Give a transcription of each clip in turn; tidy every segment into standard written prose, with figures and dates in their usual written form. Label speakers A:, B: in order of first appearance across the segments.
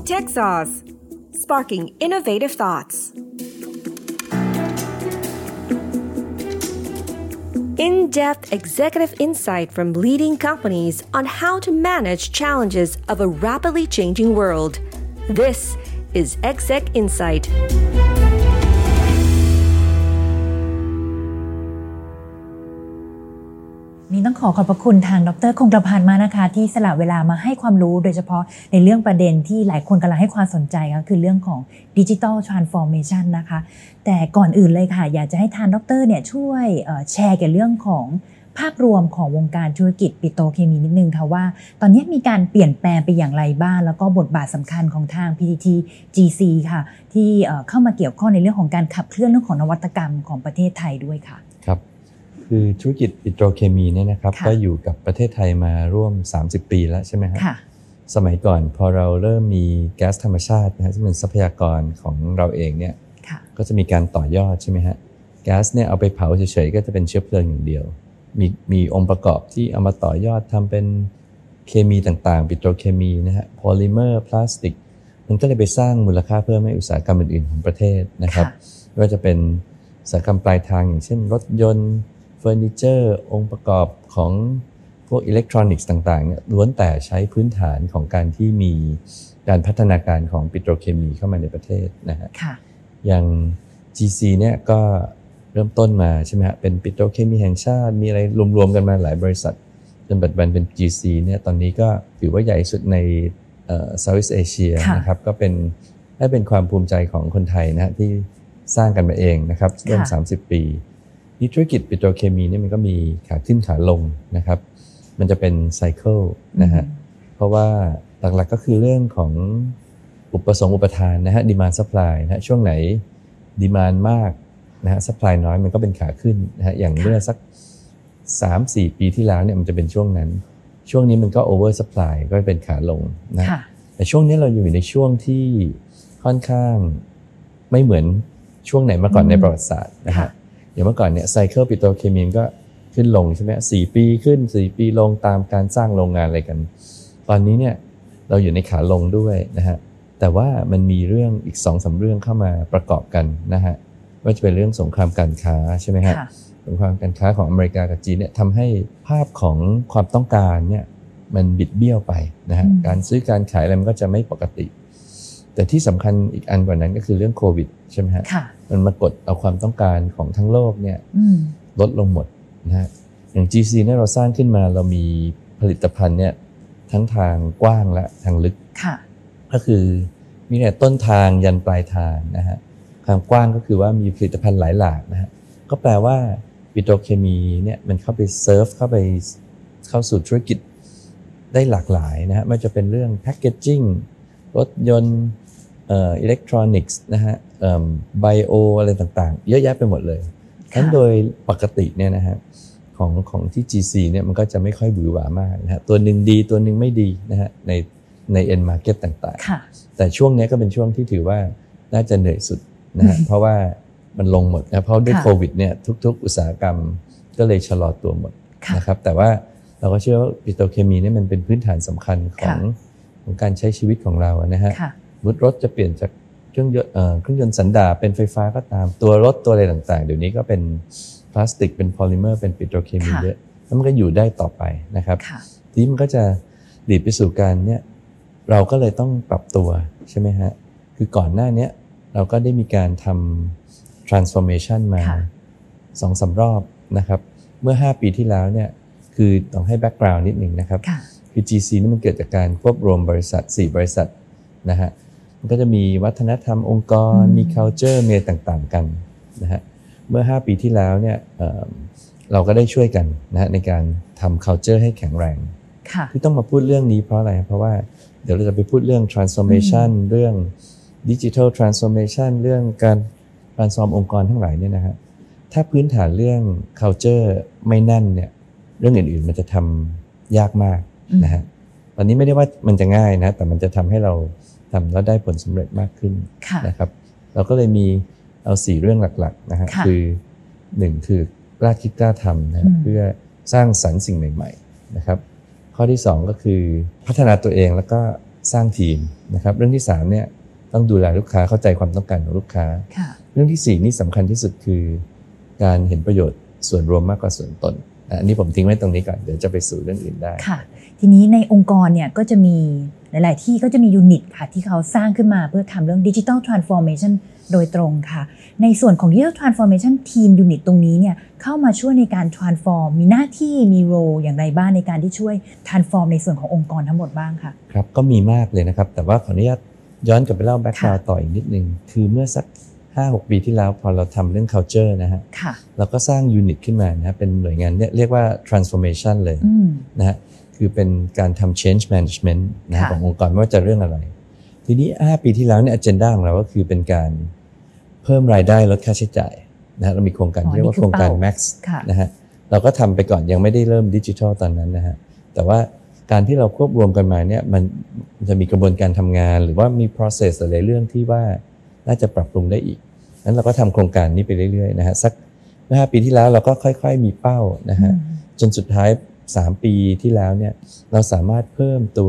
A: Tech Sauce, sparking innovative thoughts. In-depth executive insight from leading companies on how to manage challenges of a rapidly changing world. This is Exec Insight.
B: นี่ต้องขอบพระคุณทางดร.คงกระพันธ์มากนะคะที่สละเวลามาให้ความรู้โดยเฉพาะในเรื่องประเด็นที่หลายคนกำลังให้ความสนใจก็คือเรื่องของ Digital Transformation นะคะแต่ก่อนอื่นเลยค่ะอยากจะให้ทางดร.เนี่ยช่วยแชร์เกี่ยวกับเรื่องของภาพรวมของวงการธุรกิจปิโตรเคมีนิดนึงค่ะว่าตอนนี้มีการเปลี่ยนแปลงไปอย่างไรบ้างแล้วก็บทบาทสำคัญของทาง PTT GC ค่ะที่เข้ามาเกี่ยวข้องในเรื่องของการขับเคลื่อนเรื่องของนวัตกรรมของประเทศไทยด้วยค่ะ
C: ครับคือธุรกิจปิโตรเคมีเนี่ยนะครับก็อยู่กับประเทศไทยมาร่วม30ปีแล้วใช่ไหมครับสมัยก่อนพอเราเริ่มมีแก๊สธรรมชาตินะฮะซึ่งเป็นทรัพยากรของเราเองเนี่ยก็จะมีการต่อยอดใช่ไหมฮะแก๊สเนี่ยเอาไปเผาเฉยๆก็จะเป็นเชื้อเพลิงอย่างเดียวมีองค์ประกอบที่เอามาต่อยอดทำเป็นเคมีต่างๆปิโตรเคมีนะฮะโพลิเมอร์พลาสติกมันก็เลยไปสร้างมูลค่าเพิ่มให้อุตสาหกรรมอื่นๆของประเทศนะครับไม่ว่าจะเป็นอุตสาหกรรมปลายทางอย่างเช่นรถยนต์เฟอร์นิเจอร์องค์ประกอบของพวกอิเล็กทรอนิกส์ต่างๆเนี่ยล้วนแต่ใช้พื้นฐานของการที่มีการพัฒนาการของปิโตรเคมีเข้ามาในประเทศนะฮะอย่าง GC เนี่ยก็เริ่มต้นมาใช่ไหมฮะเป็นปิโตรเคมีแห่งชาติมีอะไรรวมๆกันมาหลายบริษัทจนปัจจุบันเป็น GC เนี่ยตอนนี้ก็ถือว่าใหญ่สุดในSoutheast Asia นะครับก็เป็นความภูมิใจของคนไทยนะฮะที่สร้างกันมาเองนะครับร่วม30 ปีที่ธุรกิจปิโตรเคมีเนี่ยมันก็มีขาขึ้นขาลงนะครับมันจะเป็นไซเคิลนะฮะเพราะว่าหลักๆก็คือเรื่องของอุปสงค์อุปทานนะฮะ demand supply นะฮะช่วงไหน demand มากนะฮะ supply น้อยมันก็เป็นขาขึ้นนะฮะอย่างเมื่อสัก 3-4 ปีที่แล้วเนี่ยมันจะเป็นช่วงนั้นช่วงนี้มันก็ over supply ก็เป็นขาลงนะแต่ช่วงนี้เราอยู่ในช่วงที่ค่อนข้างไม่เหมือนช่วงไหนมาก่อนในประวัติศาสตร์นะฮะอย่างเมื่อก่อนเนี่ยไซเคิลปิโตรเคมีก็ขึ้นลงใช่ไหม4 ปีขึ้น4 ปีลงตามการสร้างโรงงานอะไรกันตอนนี้เนี่ยเราอยู่ในขาลงด้วยนะฮะแต่ว่ามันมีเรื่องอีก 2-3 เรื่องเข้ามาประกอบกันนะฮะว่าจะเป็นเรื่องสงครามการค้าใช่ไหมฮะสงครามการค้าของอเมริกากับจีนเนี่ยทำให้ภาพของความต้องการเนี่ยมันบิดเบี้ยวไปนะฮะการซื้อการขายอะไรมันก็จะไม่ปกติแต่ที่สำคัญอีกอันกว่านั้นก็คือเรื่องโควิดใช่ไหมฮะมันมากดเอาความต้องการของทั้งโลกเนี่ยลดลงหมดนะฮะอย่าง GC เนี่ยเราสร้างขึ้นมาเรามีผลิตภัณฑ์เนี่ยทั้งทางกว้างและทางลึกก็คือมีแต่ต้นทางยันปลายทางนะฮะทางกว้างก็คือว่ามีผลิตภัณฑ์หลายหลากนะฮะก็แปลว่าปิโตรเคมีเนี่ยมันเข้าไปเซิร์ฟเข้าสู่ธุรกิจได้หลากหลายนะฮะไม่ว่าจะเป็นเรื่องแพคเกจจิ้งรถยนต์อิเล็กทรอนิกส์นะฮะไบโออะไรต่างๆเยอะแยะไปหมดเลยทั้งโดยปกติเนี่ยนะฮะของที่ GC เนี่ยมันก็จะไม่ค่อยหวือหวามากนะฮะตัวหนึ่งดีตัวหนึ่งไม่ดีนะฮะใน end market ต่างๆแต่ช่วงนี้ก็เป็นช่วงที่ถือว่าน่าจะเหนื่อยสุดนะฮะเพราะว่ามันลงหมดนะเพราะด้วยโควิดเนี่ยทุกๆอุตสาหกรรมก็เลยชะลอตัวหมดนะครับแต่ว่าเราก็เชื่อว่าปิโตรเคมีเนี่ยมันเป็นพื้นฐานสำคัญของการใช้ชีวิตของเรานะฮะรถจะเปลี่ยนจากเครื่องยนต์สันดาปเป็นไฟฟ้าก็ตามตัวรถตัวอะไรต่างๆเดี๋ยวนี้ก็เป็นพลาสติกเป็นโพลิเมอร์เป็นปิโตรเคมีเยอะแล้วมันก็อยู่ได้ต่อไปนะครับทีนี้มันก็จะหลีดไปสู่การเนี่ยเราก็เลยต้องปรับตัวใช่ไหมฮะคือก่อนหน้านี้เราก็ได้มีการทำ transformation มา 2-3 รอบนะครับเมื่อ5 ปีที่แล้วเนี่ยคือต้องให้ background นิดนึงนะครับคือ GC นี่มันเกิดจากการควบรวมบริษัท4 บริษัทนะฮะมันก็จะมีวัฒนธรรมองค์กรมี culture มีต่างๆกันนะฮะเมื่อ5 ปีที่แล้วเนี่ยเราก็ได้ช่วยกันนะฮะในการทำ culture ให้แข็งแรงที่ต้องมาพูดเรื่องนี้เพราะอะไรเพราะว่าเดี๋ยวเราจะไปพูดเรื่อง transformation เรื่อง digital transformation เรื่องการ transform องค์กรทั้งหลายเนี่ยนะฮะถ้าพื้นฐานเรื่อง culture ไม่แน่นเนี่ยเรื่องอื่นๆมันจะทำยากมากนะฮะตอนนี้ไม่ได้ว่ามันจะง่ายนะแต่มันจะทำให้เราทำแล้วได้ผลสำเร็จมากขึ้นนะครับเราก็เลยมีเอา4 เรื่องหลักๆนะฮะคือ1คือกล้าคิดกล้าทำนะเพื่อสร้างสรรค์สิ่งใหม่ๆนะครับข้อที่2ก็คือพัฒนาตัวเองแล้วก็สร้างทีมนะครับเรื่องที่3เนี่ยต้องดูแลลูกค้าเข้าใจความต้องการของลูกค้าเรื่องที่4นี่สำคัญที่สุดคือการเห็นประโยชน์ส่วนรวมมากกว่าส่วนตนอันนี้ผมทิ้งไว้ตรงนี้ก่อนเดี๋ยวจะไปสู่เรื่องอื่นได้
B: ค่ะทีนี้ในองค์กรเนี่ยก็จะมีหลายๆที่ก็จะมียูนิตค่ะที่เขาสร้างขึ้นมาเพื่อทำเรื่อง Digital Transformation โดยตรงค่ะในส่วนของ Digital Transformation Team Unit ตรงนี้เนี่ยเข้ามาช่วยในการ transform มีหน้าที่มีโรอย่างไรบ้างในการที่ช่วย transform ในส่วนขององค์กรทั้งหมดบ้างค่ะ
C: ครับก็มีมากเลยนะครับแต่ว่าขออนุญาตย้อนกลับไปเล่าแบ็คกราวด์ต่ออีกนิดนึงคือเมื่อสัก 5-6 ปีที่แล้วพอเราทำเรื่อง culture นะฮะเราก็สร้างยูนิตขึ้นมานะเป็นหน่วยงานเรียกว่า transformation เลยนะฮะคือเป็นการทำ change management นะขององค์กรไม่ว่าจะเรื่องอะไรทีนี้5 ปีที่แล้วเนี่ย agenda ของเราก็คือเป็นการเพิ่มรายได้ลดค่าใช้จ่ายนะเรามีโครงการเรียกว่าโครงการ Max นะฮะเราก็ทำไปก่อนยังไม่ได้เริ่มดิจิทัลตอนนั้นนะฮะแต่ว่าการที่เราควบรวมกันมาเนี่ยมันจะมีกระบวนการทำงานหรือว่ามี process หลายเรื่องที่ว่าน่าจะปรับปรุงได้อีกนั้นเราก็ทำโครงการนี้ไปเรื่อยๆนะฮะสัก5 ปีที่แล้วเราก็ค่อยๆมีเป้านะฮะจนสุดท้าย3 ปีที่แล้วเนี่ยเราสามารถเพิ่มตัว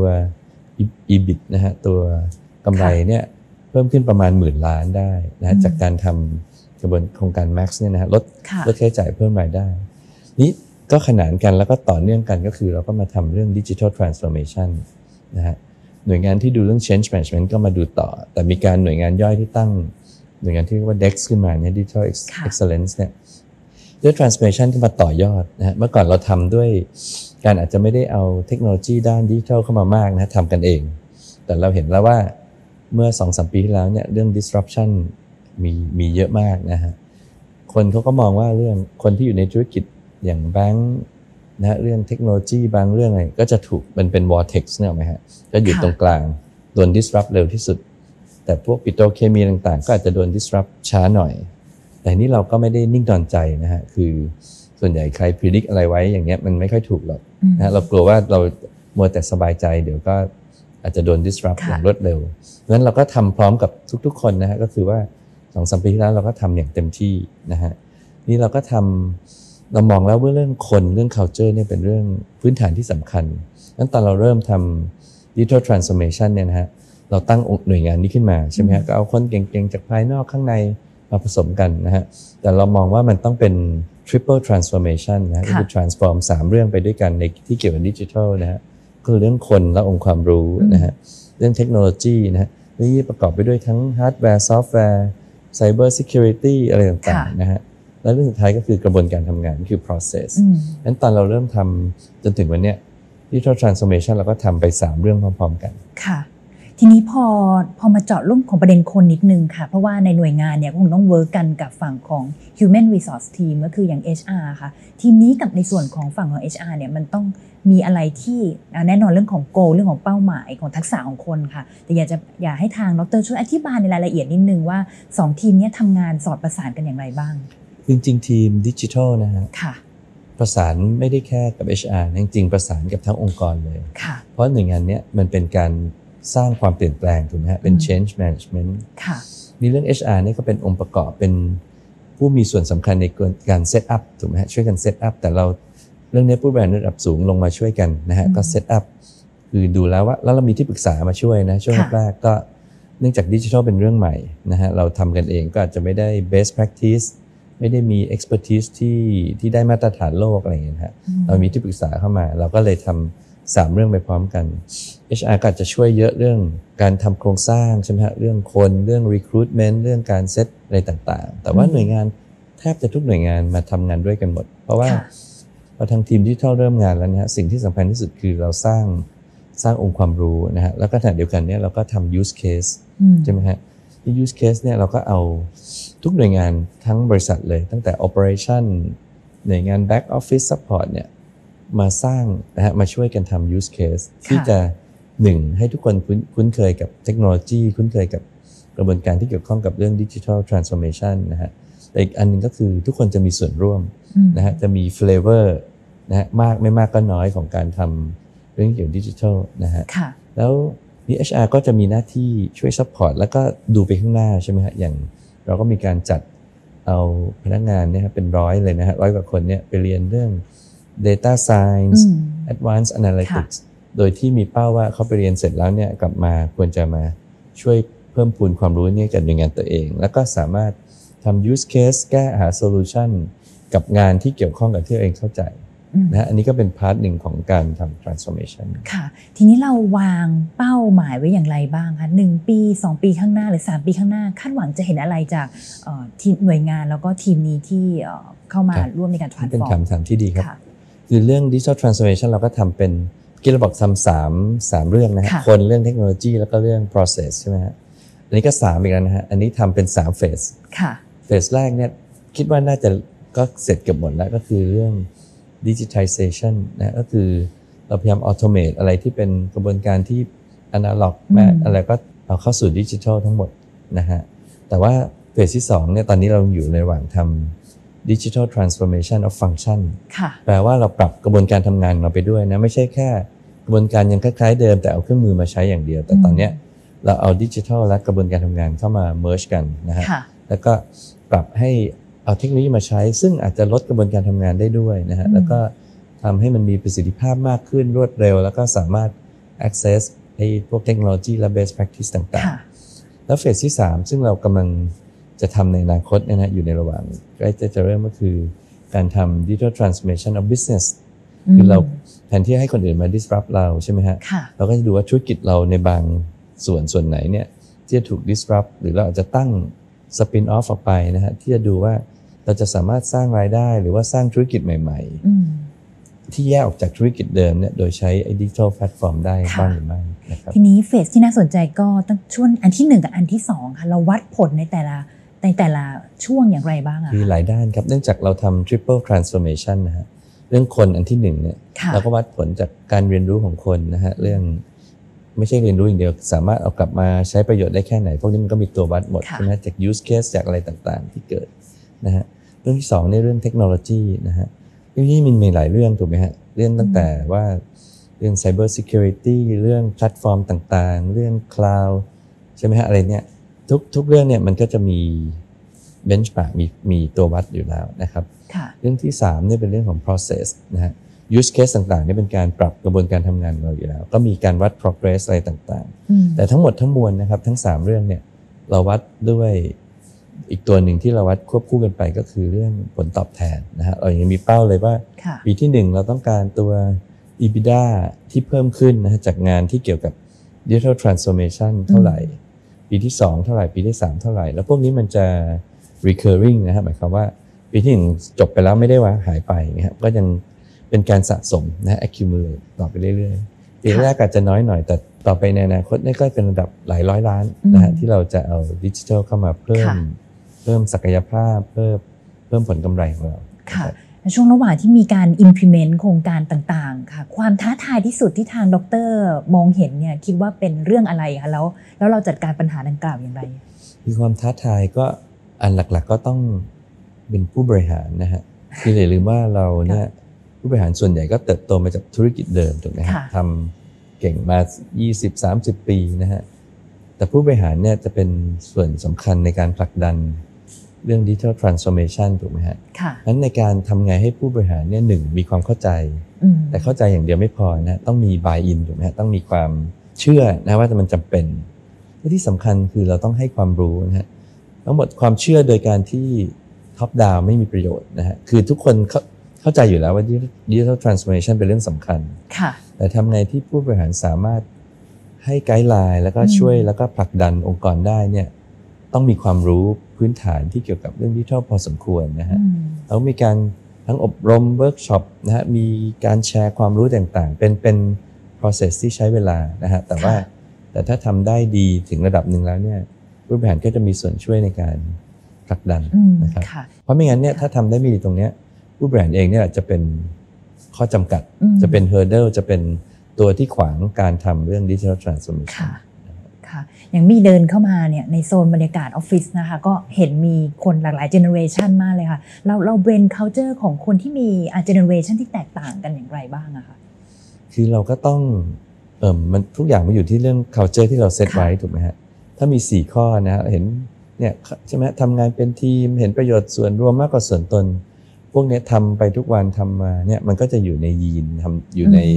C: EBIT นะฮะตัวกำไรเนี่ยเพิ่มขึ้นประมาณ10,000 ล้านได้นะจากการทำกระบวนโครงการ Max เนี่ยนะฮะลดค่าใช้จ่ายเพิ่มรายได้นี้ก็ขนานกันแล้วก็ต่อเนื่องกันก็คือเราก็มาทำเรื่อง Digital Transformation นะฮะหน่วยงานที่ดูเรื่อง Change Management ก็มาดูต่อแต่มีการหน่วยงานย่อยที่ตั้งหน่วยงานที่เรียกว่า DEX ขึ้นมาเนี่ย Digital Excellence เนี่ยด้วย Transformation ที่มาต่อยอดนะฮะเมื่อก่อนเราทำด้วยการอาจจะไม่ได้เอาเทคโนโลยีด้านดิจิทัลเข้ามามากนะทำกันเองแต่เราเห็นแล้วว่าเมื่อ 2-3 ปีที่แล้วเนี่ยเรื่อง disruption มีเยอะมากนะฮะคนเขาก็มองว่าเรื่องคนที่อยู่ในธุรกิจอย่างแบงค์นะเรื่องเทคโนโลยีบางเรื่องอะไรก็จะถูกมันเป็น vortex เนี่ยไหมฮะจะอยู่ตรงกลางโดน disrupt เร็วที่สุดแต่พวกปิโตรเคมีต่างๆก็อาจจะโดน disrupt ช้าหน่อยแต่นี่เราก็ไม่ได้นิ่งนอนใจนะฮะคือส่วนใหญ่ใคร predict อะไรไว้อย่างเงี้ยมันไม่ค่อยถูกหรอกนะเรากลัวว่าเรามัวแต่สบายใจเดี๋ยวก็อาจจะโดน disrupt อย่างรวดเร็วเพราะฉะนั้นเราก็ทำพร้อมกับทุกๆคนนะฮะก็คือว่า 2-3 ปีที่แล้วเราก็ทำอย่างเต็มที่นะฮะนี่เราก็ทำเรามองแล้วว่าเรื่องคนเรื่อง culture เนี่ยเป็นเรื่องพื้นฐานที่สำคัญนั้นตอนเราเริ่มทำ digital transformation เนี่ยนะฮะเราตั้งหน่วยงานนี้ขึ้นมาใช่ไหมฮะก็เอาคนเก่งๆจากภายนอกข้างในมาผสมกันนะฮะแต่เรามองว่ามันต้องเป็น triple transformation นะคือ transform 3 เรื่องไปด้วยกันในที่เกี่ยวกับดิจิทัลนะฮะคือเรื่องคนและองค์ความรู้นะฮะเรื่องเทคโนโลยีนะฮะนี่ประกอบไปด้วยทั้งฮาร์ดแวร์ซอฟต์แวร์ cyber security อะไรต่างๆนะฮะและเรื่องสุดท้ายก็คือกระบวนการทำงานคือ process งั้นตอนเราเริ่มทำจนถึงวันเนี้ย digital transformation เราก็ทำไป3 เรื่องพร้อมๆกัน
B: ค่ะทีนี้พอมาเจาะเรื่องของประเด็นคนนิดนึงค่ะเพราะว่าในหน่วยงานเนี่ยคงต้องเวิร์กกันกับฝั่งของ Human Resource Team ก็คืออย่าง HR ค่ะทีมนี้กับในส่วนของฝั่งของ HR เนี่ยมันต้องมีอะไรที่แน่นอนเรื่องของ goal เรื่องของเป้าหมายของทักษะของคนค่ะแต่อยากให้ทางดร.ช่วยอธิบายในรายละเอียดนิดนึงว่า2 ทีมนี้ทำงานสอดประสานกันอย่างไรบ้าง
C: จริงๆทีมดิจิทัลนะฮะประสานไม่ได้แค่กับ HR จริงๆประสานกับทั้งองค์กรเลยเพราะหน่วยงานนี้มันเป็นการสร้างความเปลี่ยนแปลงถูกไหมฮะเป็น change management นี่เรื่อง HR นี่ก็เป็นองค์ประกอบเป็นผู้มีส่วนสำคัญในการ set up ถูกไหมฮะช่วยกัน set up แต่เราเรื่องนี้ผู้บริหารระดับสูงลงมาช่วยกันนะฮะก็ set up คือดูแล้วว่าแล้วเรามีที่ปรึกษามาช่วยนะช่วงแรกก็เนื่องจากดิจิทัลเป็นเรื่องใหม่นะฮะเราทำกันเองก็อาจจะไม่ได้ best practice ไม่ได้มี expertise ที่ได้มาตรฐานโลกอะไรอย่างเงี้ยฮะเรามีที่ปรึกษาเข้ามาเราก็เลยทำ3 เรื่องไปพร้อมกัน HR ก็จะช่วยเยอะเรื่องการทำโครงสร้างใช่ไหมฮะเรื่องคนเรื่อง recruitment เรื่องการเซตอะไรต่างๆแต่ว่าหน่วยงานแทบจะทุกหน่วยงานมาทำงานด้วยกันหมดเพราะว่าพอทางทีมดิจิทัลเริ่มงานแล้วนะฮะสิ่งที่สำคัญที่สุดคือเราสร้างองค์ความรู้นะฮะแล้วก็ขณะเดียวกันเนี่ยเราก็ทำ use case ใช่ไหมฮะที่ use case เนี่ยเราก็เอาทุกหน่วยงานทั้งบริษัทเลยตั้งแต่ operation หน่วยงาน back office support เนี่ยมาสร้างนะฮะมาช่วยกันทำ use case ที่จะ1ให้ทุกคนคุ้นเคยกับเทคโนโลยีคุ้นเคยกับกระบวนการที่เกี่ยวข้องกับเรื่อง digital transformation นะฮะแต่อีกอันนึงก็คือทุกคนจะมีส่วนร่วมนะฮะจะมี flavor นะฮะมากไม่มากก็น้อยของการทำเรื่องเกี่ยวกับดิจิทัลนะฮะแล้วนี่ HR ก็จะมีหน้าที่ช่วย support แล้วก็ดูไปข้างหน้าใช่ไหมฮะอย่างเราก็มีการจัดเอาพนักงานเนี่ยเป็น100เลยนะฮะ100 กว่าคนเนี่ยไปเรียนเรื่องData Science Advanced Analytics โดยที่มีเป้าว่าเขาไปเรียนเสร็จแล้วเนี่ยกลับมาควรจะมาช่วยเพิ่มพูนความรู้เนี่ยกับหน่วยงานตัวเองแล้วก็สามารถทำ use case แก้หา solution กับงานที่เกี่ยวข้องกับที่ตัวเองเข้าใจนะอันนี้ก็เป็นพาร์ทหนึ่งของการทำ transformation
B: ค่ะทีนี้เราวางเป้าหมายไว้อย่างไรบ้างคะ1 ปี2 ปีข้างหน้าหรือ3 ปีข้างหน้าคาดหวังจะเห็นอะไรจากทีมหน่วยงานแล้วก็ทีมนี้ที่เข้ามาร่วมในการ transform
C: เป็นคำถามที่ดีครับคือเรื่อง digital transformation เราก็ทำเป็นที่เราบอกทำ3เรื่องนะฮะคนเรื่องเทคโนโลยีแล้วก็เรื่อง process ใช่ไหมฮะอันนี้ก็3อีกแล้วนะฮะอันนี้ทำเป็น3เฟสเฟสแรกเนี่ยคิดว่าน่าจะก็เสร็จเกือบหมดแล้วก็คือเรื่อง digitization นะก็คือเราพยายาม automate อะไรที่เป็นกระบวนการที่ analog แม้อะไรก็เอาเข้าสู่ดิจิทัลทั้งหมดนะฮะแต่ว่าเฟสที่2เนี่ยตอนนี้เราอยู่ในระหว่างทำ digital transformation of function แปลว่าเราปรับกระบวนการทำงานเราไปด้วยนะไม่ใช่แค่กระบวนการยังคล้ายๆเดิมแต่เอาเครื่องมือมาใช้อย่างเดียวแต่ตอนนี้เราเอาดิจิทัลและกระบวนการทำงานเข้ามา merge กันนะฮะแล้วก็ปรับให้เอาเทคโนโลยีมาใช้ซึ่งอาจจะลดกระบวนการทำงานได้ด้วยนะฮะแล้วก็ทำให้มันมีประสิทธิภาพมากขึ้นรวดเร็วแล้วก็สามารถ access ไอ้พวกเทคโนโลยีและ best practice ต่างๆแล้วเฟสที่3ซึ่งเรากำลังจะทำในอนาคตนะอยู่ในระหว่างใกล้จะเริ่มก็คือการทำ digital transformation of business คือเราแทนที่ให้คนอื่นมา disrupt เราใช่ไหมฮะเราก็จะดูว่าธุรกิจเราในบางส่วนไหนเนี่ยที่จะถูก disrupt หรือเราอาจจะตั้ง spin off ออกไปนะฮะที่จะดูว่าเราจะสามารถสร้างรายได้หรือว่าสร้างธุรกิจใหม่ๆที่แยกออกจากธุรกิจเดิมเนี่ยโดยใช้ digital platform ได้บ้างหรือไม่นะครับ
B: ทีนี้เฟสที่น่าสนใจก็ตั้งช่วงอันที่1กับอันที่2ค่ะเราวัดผลในแต่ละช่วงอย่างไรบ้างอะ
C: มีหลายด้านครับเนื่องจากเราทำ triple transformation นะฮะเรื่องคนอันที่1เนี่ยเราก็วัดผลจากการเรียนรู้ของคนนะฮะเรื่องไม่ใช่เรียนรู้อย่างเดียวสามารถเอากลับมาใช้ประโยชน์ได้แค่ไหนพวกนี้มันก็มีตัววัดหมดใช่ไหมจาก use case จากอะไรต่างๆที่เกิดนะฮะเรื่องที่2ในเรื่องเทคโนโลยีนะฮะเรื่องนี้มันมีหลายเรื่องถูกไหมฮะเรื่องตั้งแต่ว่าเรื่อง cyber security เรื่องแพลตฟอร์มต่างๆเรื่อง cloud ใช่ไหมฮะอะไรเนี่ยทุกเรื่องเนี่ยมันก็จะมี benchmark มีตัววัดอยู่แล้วนะครับเรื่องที่3เนี่ยเป็นเรื่องของ process นะฮะ use case ต่างๆนี่เป็นการปรับกระบวนการทำงานของเราอยู่แล้วก็มีการวัด progress อะไรต่างๆแต่ทั้งหมดทั้งมวลนะครับทั้ง3เรื่องเนี่ยเราวัดด้วยอีกตัวหนึ่งที่เราวัดควบคู่กันไปก็คือเรื่องผลตอบแทนนะฮะเรายังมีเป้าเลยว่าปีที่1เราต้องการตัว EBITDA ที่เพิ่มขึ้นนะฮะจากงานที่เกี่ยวกับ digital transformation เท่าไหร่ปีที่2เท่าไหร่ปีที่3เท่าไหร่แล้วพวกนี้มันจะ recurring นะฮะหมายความว่าปีที่1จบไปแล้วไม่ได้ว่าหายไปนะครับก็ยังเป็นการสะสมนะ accumulate ต่อไปเรื่อยๆปีแรกอาจจะน้อยหน่อยแต่ต่อไปในอนาคตนี่ก็เป็นระดับหลายร้อยล้านนะฮะที่เราจะเอาดิจิทัลเข้ามาเพิ่มศักยภาพเพิ่มผลกำไรของเรา
B: ค่ะในช่วงระหว่างที่มีการ implement โครงการต่างๆค่ะความท้าทายที่สุดที่ทางดร.มองเห็นเนี่ยคิดว่าเป็นเรื่องอะไรคะแล้วเราจัดการปัญหาดังกล่าวอย่างไร
C: มีความท้าทายก็อันหลักๆก็ต้องเป็นผู้บริหารนะฮะคืออย่าลืมว่าเราเนี่ยผู้บริหารส่วนใหญ่ก็เติบโตมาจากธุรกิจเดิมถูกไหมครับทำเก่งมา 20-30 ปีนะฮะแต่ผู้บริหารเนี่ยจะเป็นส่วนสำคัญในการผลักดันเรื่อง digital transformation ถูกไหมฮะงั้นในการทำไงให้ผู้บริหารเนี่ย1มีความเข้าใจแต่เข้าใจอย่างเดียวไม่พอนะต้องมี buy in ถูกไหมฮะต้องมีความเชื่อนะว่ามันจำเป็นและที่สำคัญคือเราต้องให้ความรู้นะฮะทั้งหมดความเชื่อโดยการที่ top down ไม่มีประโยชน์นะฮะคือทุกคนเข้าใจอยู่แล้วว่า digital transformation เป็นเรื่องสำคัญแต่ทำไงที่ผู้บริหารสามารถให้ไกด์ไลน์แล้วก็ช่วยแล้วก็ผลักดันองค์กรได้เนี่ยต้องมีความรู้พื้นฐานที่เกี่ยวกับเรื่องดิจิทัลพอสมควรนะฮะแล้วมีการทั้งอบรมเวิร์กช็อปนะฮะมีการแชร์ความรู้ต่างๆเป็น process ที่ใช้เวลานะฮะแต่ถ้าทำได้ดีถึงระดับหนึ่งแล้วเนี่ยผู้บริหารก็จะมีส่วนช่วยในการผลักดันนะครับเพราะไม่งั้นเนี่ยถ้าทำได้ไม่ดีตรงเนี้ยผู้บริหารเองเนี่ยจะเป็นข้อจำกัดจะเป็น hurdle จะเป็นตัวที่ขวางการทำเรื่อง digital transformation
B: ค่ะอย่างมีเดินเข้ามาเนี่ยในโซนบรรยากาศออฟฟิศนะคะก็เห็นมีคนหลากหลายเจเนอเรชันมากเลยค่ะเราเบรน culture ของคนที่มีเจเนอเรชันที่แตกต่างกันอย่างไรบ้างอะคะ
C: คือเราก็ต้องมันทุกอย่างมันอยู่ที่เรื่อง culture ที่เราเซตไว้ถูกไหมฮะถ้ามี4ข้อนะฮะเห็นเนี่ยใช่ไหมทำงานเป็นทีมเห็นประโยชน์ส่วนรวมมากกว่าส่วนตนพวกนี้ทำไปทุกวันทำมาเนี่ยมันก็จะอยู่ในยีนทำอยู่ใน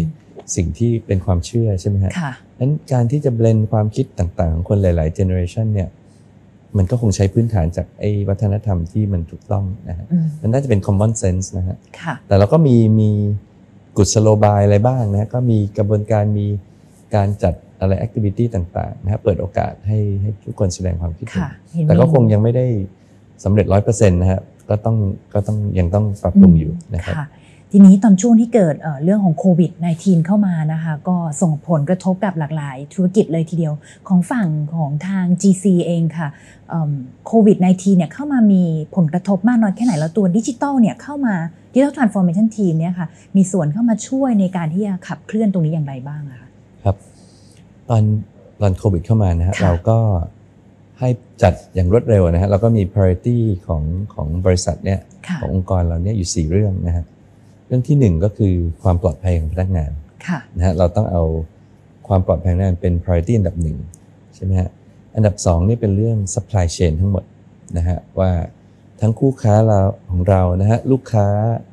C: สิ่งที่เป็นความเชื่อใช่ไหมฮะนั้นการที่จะเบลนความคิดต่างๆของคนหลายๆเจเนอเรชันเนี่ยมันก็คงใช้พื้นฐานจากไอ้วัฒนธรรมที่มันถูกต้องนะฮะมันน่าจะเป็น common sense นะฮะแต่เราก็มีกุศโลบายอะไรบ้างนะก็มีกระบวนการมีการจัดอะไร activity ต่างๆนะฮะเปิดโอกาสให้ทุกคนแสดงความคิดเห็นแต่ก็คงยังไม่ได้สำเร็จ 100% นะฮะก็ต้องยังต้องปรับปรุงอยู่นะครับ
B: ทีนี้ตอนช่วงที่เกิดเรื่องของโควิด -19 เข้ามานะคะก็ส่งผลกระทบกับหลากหลายธุรกิจเลยทีเดียวของฝั่งของทาง GC เองค่ะโควิด -19 เนี่ยเข้ามามีผลกระทบมากน้อยแค่ไหนแล้วตัวดิจิทัลเนี่ยเข้ามา Digital Transformation Team เนี่ยค่ะมีส่วนเข้ามาช่วยในการที่จะขับเคลื่อนตรงนี้อย่างไรบ้างคะ
C: ครับตอนโควิดเข้ามานะฮะเราก็ให้จัดอย่างรวดเร็วนะฮะเราก็มี priority ของบริษัทเนี่ยขององค์กรเราเนี่ยอยู่4เรื่องนะฮะเรื่องที่1ก็คือความปลอดภัยของพนักงานนะฮะเราต้องเอาความปลอดภัยของพนักงานเป็น priority อันดับ1ใช่ไหมฮะอันดับ2นี่เป็นเรื่อง supply chain ทั้งหมดนะฮะว่าทั้งคู่ค้าเราของเรานะฮะลูกค้า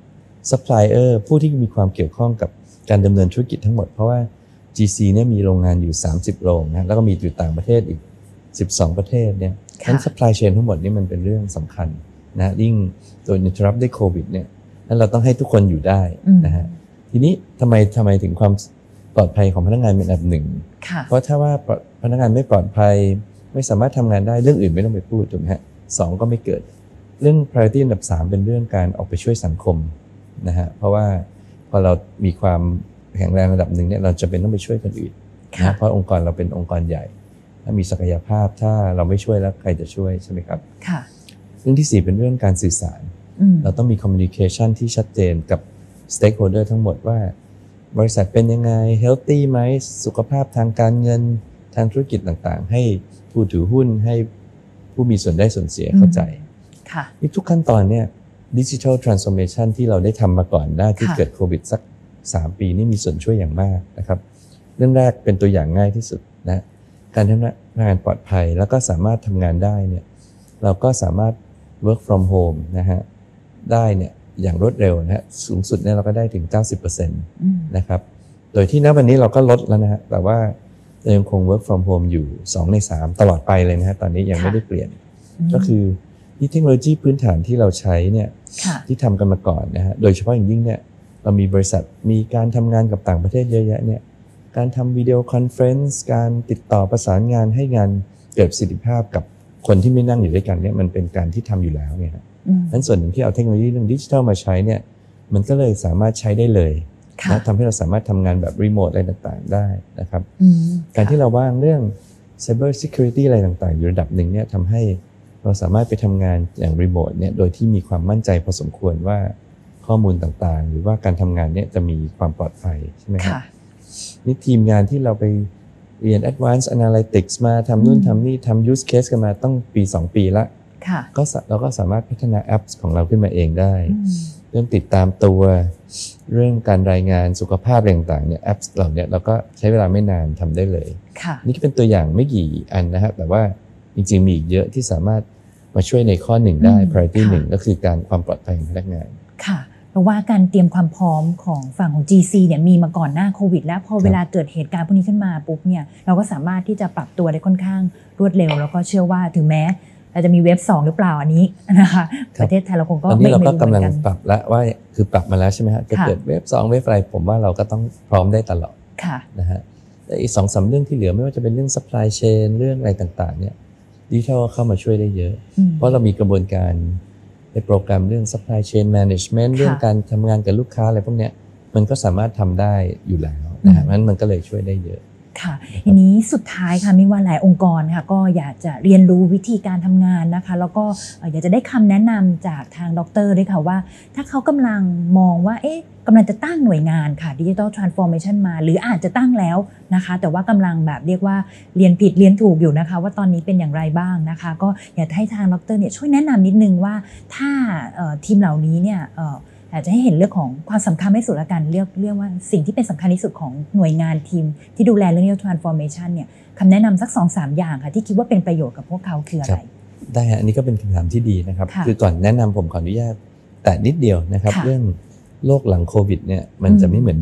C: supplier ผู้ที่มีความเกี่ยวข้องกับการดำเนินธุรกิจทั้งหมดเพราะว่า GC เนี่ยมีโรงงานอยู่30โรงนะแล้วก็มีอยู่ต่างประเทศอีก12ประเทศเนี่ยทั้ง supply chain ทั้งหมดนี่มันเป็นเรื่องสำคัญนะยิ่งโดน interrupt ด้วยโควิดเนี่ยนั้นเราต้องให้ทุกคนอยู่ได้นะฮะทีนี้ทำไมถึงความปลอดภัยของพนักงานเป็นอันดับ1เพราะถ้าว่าพนักงานไม่ปลอดภัยไม่สามารถทำงานได้เรื่องอื่นไม่ต้องไปพูดถูกไหมฮะ2ก็ไม่เกิดเรื่อง priority อันดับ3เป็นเรื่องการออกไปช่วยสังคมนะฮะเพราะว่าพอเรามีความแข็งแรงระดับ1เนี่ยเราจะเป็นต้องไปช่วยคนอื่นนะเพราะองค์กรเราเป็นองค์กรใหญ่ถ้ามีศักยภาพถ้าเราไม่ช่วยแล้วใครจะช่วยใช่ไหมครับเรื่องที่4เป็นเรื่องการสื่อสารเราต้องมี communication ที่ชัดเจนกับ stakeholder ทั้งหมดว่าบริษัทเป็นยังไง healthy ไหมสุขภาพทางการเงินทางธุรกิจต่างๆให้ผู้ถือหุ้นให้ผู้มีส่วนได้ส่วนเสียเข้าใจนี่ทุกขั้นตอนเนี่ย digital transformation ที่เราได้ทำมาก่อนหน้าที่เกิดโควิดสัก3ปีนี่มีส่วนช่วยอย่างมากนะครับเรื่องแรกเป็นตัวอย่างง่ายที่สุดนะการทำงานปลอดภัยแล้วก็สามารถทำงานได้เนี่ยเราก็สามารถ work from home นะฮะได้เนี่ยอย่างรวดเร็วนะฮะสูงสุดเนี่ยเราก็ได้ถึง 90% นะครับโดยที่ณวันนี้เราก็ลดแล้วนะฮะแต่ว่ายังคง work from home อยู่2ใน3ตลอดไปเลยนะฮะตอนนี้ยังไม่ได้เปลี่ยนก็คือที่เทคโนโลยีพื้นฐานที่เราใช้เนี่ยที่ทำกันมาก่อนนะฮะโดยเฉพาะอย่างยิ่งเนี่ยเรามีบริษัทมีการทำงานกับต่างประเทศเยอะแยะเนี่ยการทำวิดีโอคอนเฟอเรนซ์การติดต่อประสานงานให้งานเกิดประสิทธิภาพกับคนที่ไม่นั่งอยู่ด้วยกันเนี่ยมันเป็นการที่ทำอยู่แล้วไงครับนั้นส่วนหนึ่งที่เอาเทคโนโลยีเรื่องดิจิทัลมาใช้เนี่ยมันก็เลยสามารถใช้ได้เลยนะทำให้เราสามารถทำงานแบบรีโมทอะไรต่างๆได้นะครับการที่เราว่างเรื่อง Cyber Security อะไรต่างๆอยู่ระดับหนึ่งเนี่ยทำให้เราสามารถไปทำงานอย่างรีโมทเนี่ยโดยที่มีความมั่นใจพอสมควรว่าข้อมูลต่างๆหรือว่าการทำงานเนี่ยจะมีความปลอดภัยใช่ไหมครับนี่ทีมงานที่เราไปเรียน Advanced Analytics มาทำนู่นทำนี่ทำ Use Case กันมาต้องปี2ปีละก็เราก็สามารถพัฒนาแอปของเราขึ้นมาเองได้เรื่องติดตามตัวเรื่องการรายงานสุขภาพต่างๆเนี่ยแอปเหล่านี้เราก็ใช้เวลาไม่นานทำได้เลยนี่ก็เป็นตัวอย่างไม่กี่อันนะครับแต่ว่าจริงๆมีอีกเยอะที่สามารถมาช่วยในข้อ1ได้ priority 1ก็คือการความปลอดภัยของพนักงาน
B: ค่ะเพราะว่าการเตรียมความพร้อมของฝั่งของ GC เนี่ยมีมาก่อนหน้าโควิดแล้วพอเวลาเกิดเหตุการณ์พวกนี้ขึ้นมาปุ๊บเนี่ยเราก็สามารถที่จะปรับตัวได้ค่อนข้างรวดเร็วแล้วก็เชื่อว่าถึงแม้เราจะมีเวฟ2หรือเปล่าอันนี้นะคะประเทศไทยเราคงก็
C: ตอนนี้เราก็กำลังปรับแล้วว่าคือปรับมาแล้วใช่ไหมฮะจะเกิดเวฟ2เวฟอะไรผมว่าเราก็ต้องพร้อมได้ตลอดนะฮะแต่อีก 2-3 เรื่องที่เหลือไม่ว่าจะเป็นเรื่อง supply chain เรื่องอะไรต่างๆเนี่ยดิจิทัลเข้ามาช่วยได้เยอะเพราะเรามีกระบวนการในโปรแกรมเรื่อง supply chain management เรื่องการทำงานกับลูกค้าอะไรพวกนี้มันก็สามารถทำได้อยู่แล้วนะฮะมันก็เลยช่วยได้เยอะ
B: ค่ะทีนี้สุดท้ายค่ะมีว่าหลายองค์กรค่ะก็อยากจะเรียนรู้วิธีการทำงานนะคะแล้วก็อยากจะได้คำแนะนำจากทางดร.ด้วยค่ะว่าถ้าเขากำลังมองว่ากำลังจะตั้งหน่วยงานค่ะ Digital Transformation มาหรืออาจจะตั้งแล้วนะคะแต่ว่ากำลังแบบเรียกว่าเรียนผิดเรียนถูกอยู่นะคะว่าตอนนี้เป็นอย่างไรบ้างนะคะก็อยากให้ทางดร.เนี่ยช่วยแนะนำนิดนึงว่าถ้าทีมเหล่านี้เนี่ยอาจจะให้เห็นเรื่องของความสำคัญที่สุดละกันเรียกว่าสิ่งที่เป็นสำคัญที่สุดของหน่วยงานทีมที่ดูแลเรื่อง Digital Transformation เนี่ยคำแนะนำสัก 2-3 อย่างค่ะที่คิดว่าเป็นประโยชน์กับพวกเขาคืออะไร
C: ได้ฮะอันนี้ก็เป็นคำถามที่ดีนะครับคือก่อนแนะนำผมขออนุญาตแต่นิดเดียวนะครับเรื่องโลกหลังโควิดเนี่ยมันจะไม่เหมือนเดิม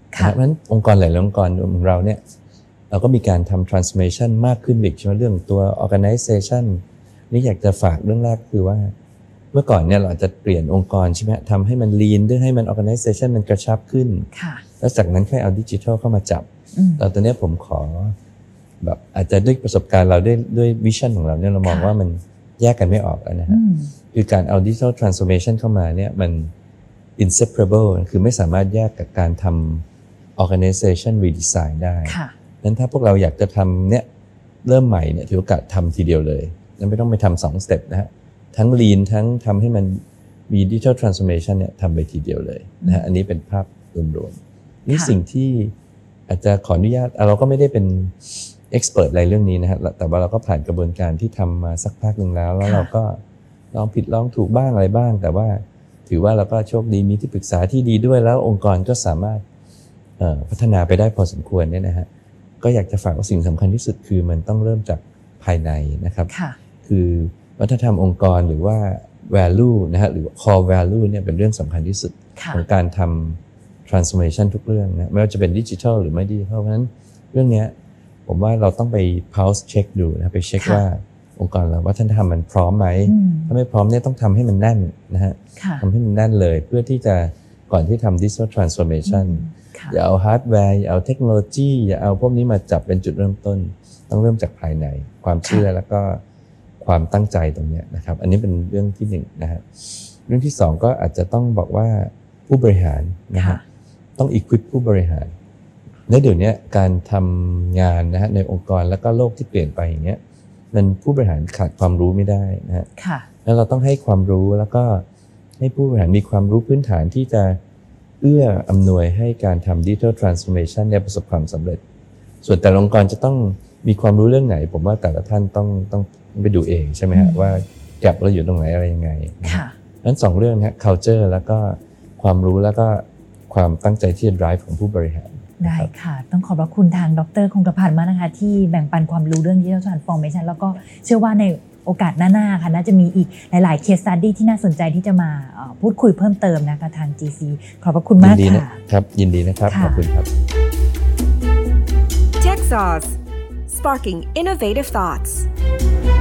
C: เพราะฉะนั้นองค์กรหลายๆองค์กรของเราเนี่ยเราก็มีการทำ transformation มากขึ้นอีกใช่ไหมเรื่องตัว organization นี่อยากจะฝากเรื่องแรกคือว่าเมื่อก่อนเนี่ยเราอาจจะเปลี่ยนองค์กรใช่ไหมทำให้มัน lean ด้วยให้มัน organization มันกระชับขึ้นแล้วจากนั้นค่อยเอาดิจิทัลเข้ามาจับแต่ตอนนี้ผมขอแบบอาจจะด้วยประสบการณ์เราด้วยวิชั่นของเราเนี่ยเรามองว่ามันแยกกันไม่ออกแล้วนะฮะคือการเอา digital transformation เข้ามาเนี่ยมัน inseparable คือไม่สามารถแยกกับการทำ organization redesign ได้นั้นถ้าพวกเราอยากจะทำเนี่ยเริ่มใหม่เนี่ยถือโอกาสทำทีเดียวเลยแล้วไม่ต้องไปทำ2 สเต็ปนะฮะทั้ง lean ทั้งทำให้มันมี digital transformation เนี่ยทำไปทีเดียวเลยนะฮะอันนี้เป็นภาพรวมๆนี่สิ่งที่อาจจะขออนุญาตเราก็ไม่ได้เป็น expert อะไรเรื่องนี้นะฮะแต่ว่าเราก็ผ่านกระบวนการที่ทำมาสักพักหนึ่งแล้วเราก็ลองผิดลองถูกบ้างอะไรบ้างแต่ว่าถือว่าเราก็โชคดีมีที่ปรึกษาที่ดีด้วยแล้วองค์กรก็สามารถพัฒนาไปได้พอสมควรเนี่ยนะฮะก็อยากจะฝากว่าสิ่งสำคัญที่สุดคือมันต้องเริ่มจากภายในนะครับคือวัฒนธรรมองค์กรหรือว่า value นะฮะหรือ core value เนี่ยเป็นเรื่องสำคัญที่สุดของการทำ transformation ทุกเรื่องนะไม่ว่าจะเป็นดิจิทัลหรือไม่ดิจิทัลเพราะฉะนั้นเรื่องนี้ผมว่าเราต้องไป pulse check ดูนะไปเช็คว่าองค์กรเราวัฒนธรรมมันพร้อมไหมถ้าไม่พร้อมเนี่ยต้องทำให้มันแน่นนะฮะทำให้มันแน่นเลยเพื่อที่จะก่อนที่ทำ digital transformation อย่าเอาฮาร์ดแวร์อย่าเอาเทคโนโลยีอย่าเอาพวกนี้มาจับเป็นจุดเริ่มต้นต้องเริ่มจากภายในความเชื่อแล้วก็ความตั้งใจตรงนี้นะครับอันนี้เป็นเรื่องที่1นะฮะเรื่องที่2ก็อาจจะต้องบอกว่าผู้บริหารนะฮะต้อง equip ผู้บริหารและเดี๋ยวนี้การทำงานนะฮะในองค์กรแล้วก็โลกที่เปลี่ยนไปอย่างเงี้ยมันผู้บริหารขาดความรู้ไม่ได้นะฮะแล้วเราต้องให้ความรู้แล้วก็ให้ผู้บริหารมีความรู้พื้นฐานที่จะเอื้ออำนวยให้การทำ digital transformation เนี่ยประสบความสำเร็จส่วนแต่ละองค์กรจะต้องมีความรู้เรื่องไหนผมว่าแต่ละท่านต้องไปดูเองใช่ไหมฮะว่าแก็บเราอยู่ตรงไหนอะไรยังไงนั้น2เรื่องนะ culture แล้วก็ความรู้แล้วก็ความตั้งใจที่จะ drive ของผู้บริหาร
B: ได้ค่ะต้องขอบพระคุณทางดร.คงกระพันธ์มากนะคะที่แบ่งปันความรู้เรื่อง digital transformation แล้วก็เชื่อว่าในโอกาสหน้าๆค่ะน่าจะมีอีกหลายๆ case study ที่น่าสนใจที่จะมาพูดคุยเพิ่มเติมนะคะทาง GC ขอบพระคุณมากค่ะ
C: ครับยินดีนะครับขอบคุณครับ
A: Tech Sauce Sparking Innovative Thoughts